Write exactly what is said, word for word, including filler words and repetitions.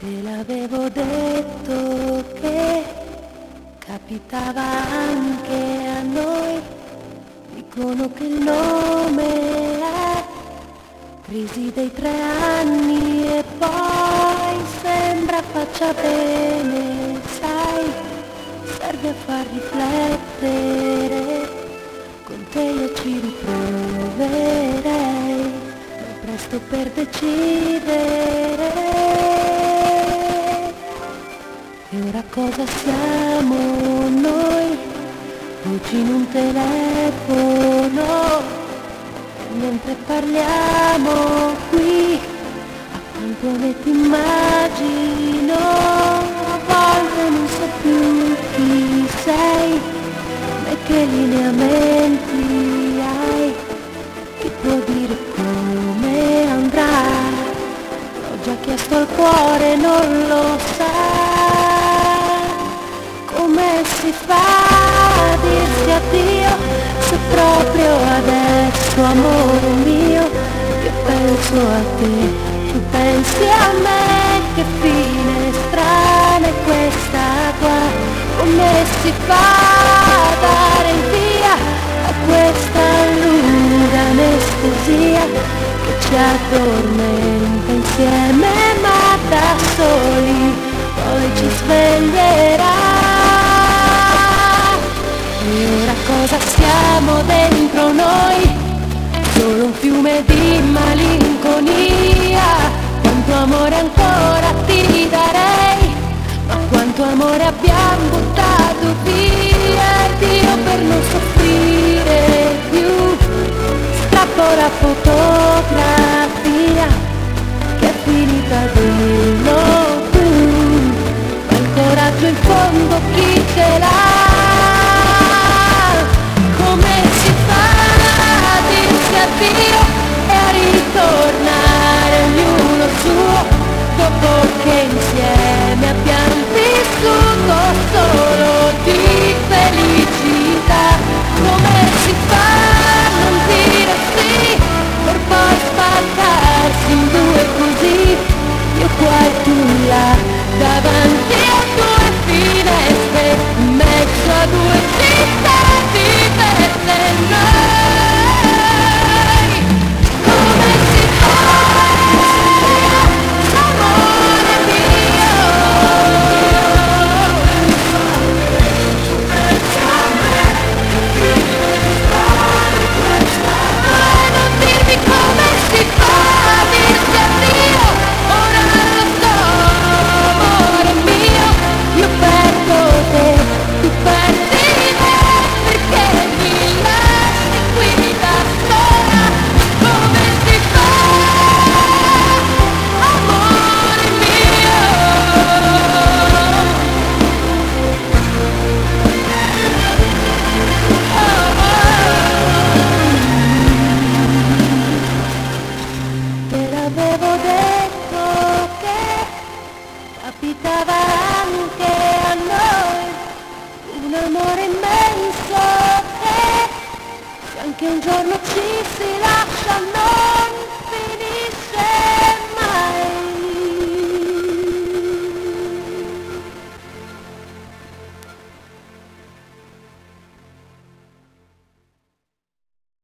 Te l'avevo detto che capitava anche a noi, dicono che il nome è crisi dei tre anni e poi sembra faccia bene, sai, serve a far riflettere, con te io ci riproverei, ma è presto per decidere. E ora cosa siamo noi? Voci in un telefono, mentre parliamo qui, accanto a me ti immagino, a volte non so più chi sei, né che lineamenti hai, chi può dire come andrà, l'ho già chiesto al cuore, non lo sa. Come si fa a dirsi addio se proprio adesso, amore mio, io penso a te, tu pensi a me, che fine strana è questa qua, come si fa a dare il via a questa lunga anestesia che ci addormenta insieme ma da soli poi ci sveglierà. E ora cosa siamo dentro noi? Solo un fiume di malinconia. Quanto amore ancora ti darei, ma quanto amore abbiamo buttato via. Ed io per non soffrire più strappo la fotografia che è finita dirlo tu, ma il coraggio in fondo chi ce l'ha? Addio e a ritornare ognuno suo, dopo che insieme abbiamo vissuto solo di felicità. Come si fa a non dire sì per poi spaccarsi in due così, io qua e tu là, davanti a due finestre, in mezzo a due città diverse noi. Capitava anche a noi un amore immenso che se anche un giorno ci si lascia noi.